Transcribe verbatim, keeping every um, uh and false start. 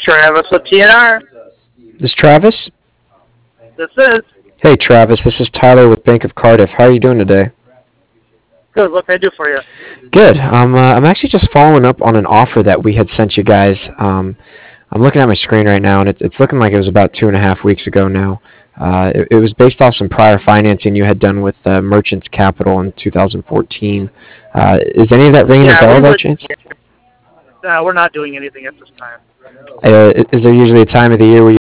Travis with T N R. This is Travis? This is. Hey, Travis. This is Tyler with Bank of Cardiff. How are you doing today? Good. What can I do for you? Good. Um, uh, I'm actually just following up on an offer that we had sent you guys. Um, I'm looking at my screen right now, and it's, it's looking like it was about two and a half weeks ago now. Uh, it, it was based off some prior financing you had done with uh, Merchants Capital in two thousand fourteen. Uh, is any of that ringing Yeah, a bell we by would- chance? Uh, we're not doing anything at this time. Uh, is there usually a time of the year where you